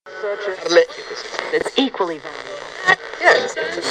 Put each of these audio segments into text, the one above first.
It's equally valuable. Yes.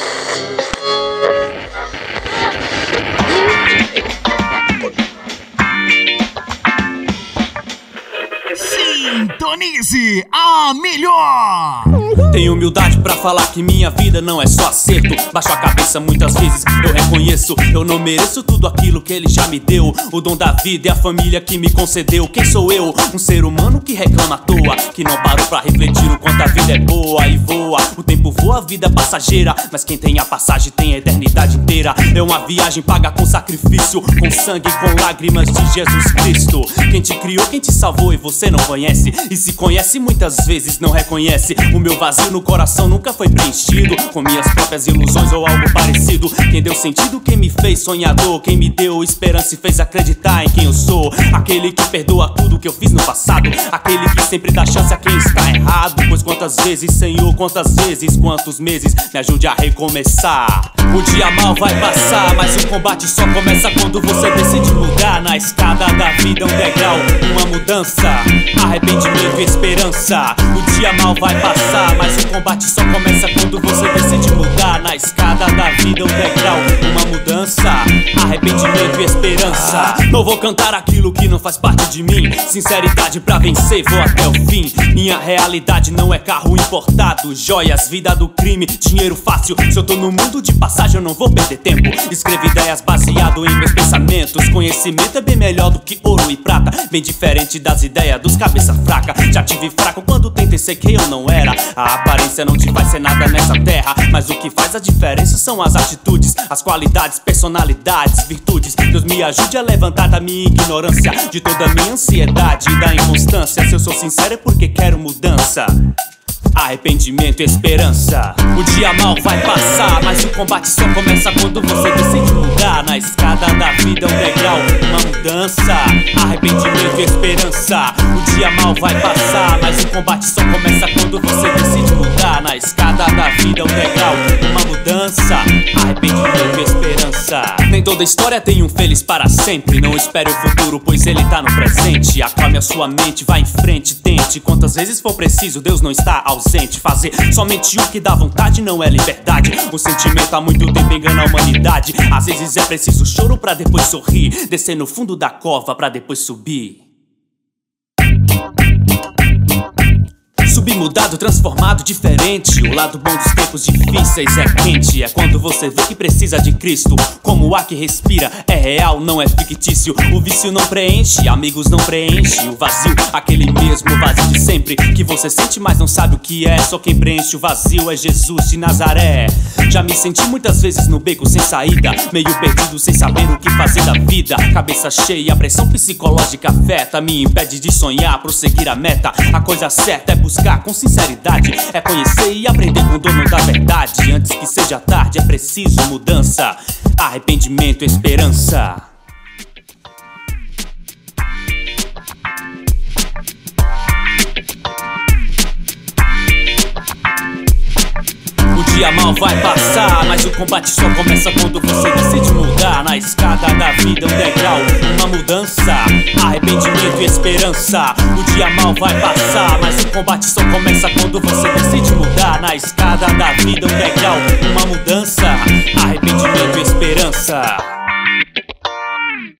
Sintonize a melhor! Tenho humildade pra falar que minha vida não é só acerto. Baixo a cabeça muitas vezes, eu reconheço. Eu não mereço tudo aquilo que ele já me deu. O dom da vida é a família que me concedeu. Quem sou eu? Um ser humano que reclama à toa, que não parou pra refletir o quanto a vida é boa e voa. O tempo voa, a vida é passageira, mas quem tem a passagem tem a eternidade inteira. É uma viagem paga com sacrifício, com sangue, com lágrimas de Jesus Cristo. Quem te criou, quem te salvou e você não conhece. E se conhece muitas vezes não reconhece. O meu vazio no coração nunca foi preenchido com minhas próprias ilusões ou algo parecido. Quem deu sentido, quem me fez sonhador, quem me deu esperança e fez acreditar em quem eu sou. Aquele que perdoa tudo que eu fiz no passado, aquele que sempre dá chance a quem está errado. Pois quantas vezes, Senhor, quantas vezes, quantos meses, me ajude a recomeçar. O dia mal vai passar, mas o combate só começa quando você decide mudar. Na escada da vida um degrau, uma mudança, arrependimento e esperança. O dia mal vai passar, mas o combate só começa quando você decide mudar. Na escada da vida um degrau, uma mudança, arrependimento e esperança. Não vou cantar aquilo que não faz parte de mim. Sinceridade pra vencer, vou até o fim. Minha realidade não é carro importado, joias, vida do crime, dinheiro fácil. Se eu tô no mundo de passagem eu não vou perder tempo. Escrevo ideias baseado em meus pensamentos. Conhecimento é bem melhor do que ouro e prata, bem diferente das ideias dos cabeça fraca. Já tive fraco quando tentei ser quem eu não era. A aparência não te faz ser nada nessa terra, mas o que faz a diferença são as atitudes, as qualidades, personalidades, virtudes. Deus me ajude a levantar da minha ignorância, de toda a minha ansiedade e da inconstância. Se eu sou sincero é porque quero mudança, arrependimento e esperança. O dia mal vai passar, mas o combate só começa quando você decide mudar. Na escada da vida um degrau, uma mudança, arrependimento e esperança. O dia mal vai passar, mas o combate só começa quando você decide mudar. Na escada da vida um degrau, uma mudança, arrependimento e esperança. Nem toda história tem um feliz para sempre. Não espere o futuro, pois ele tá no presente. Acalme a sua mente, vá em frente, tente. Quantas vezes for preciso, Deus não está ausente. Fazer somente o que dá vontade não é liberdade. O sentimento há muito tempo engana a humanidade. Às vezes é preciso choro pra depois sorrir, descer no fundo da cova pra depois subir. Subir mudado, transformado, diferente. O lado bom dos tempos difíceis é quente. É quando você vê que precisa de Cristo. Como o ar que respira, é real, não é fictício. O vício não preenche, amigos não preenche. O vazio, aquele mesmo vazio de sempre, que você sente mas não sabe o que é. Só quem preenche o vazio é Jesus de Nazaré. Já me senti muitas vezes no beco sem saída, meio perdido sem saber o que fazer da vida. Cabeça cheia, a pressão psicológica afeta, me impede de sonhar, prosseguir a meta. A coisa certa é buscar com sinceridade, é conhecer e aprender com o dono da verdade. Antes que seja tarde é preciso mudança, arrependimento e esperança. O dia mal vai passar, mas o combate só começa quando você decide mudar. Na escada da vida um degrau, uma mudança, arrependimento e esperança. O dia mal vai passar, mas o combate só começa quando você decide mudar. Na escada da vida um degrau, uma mudança, arrependimento e esperança.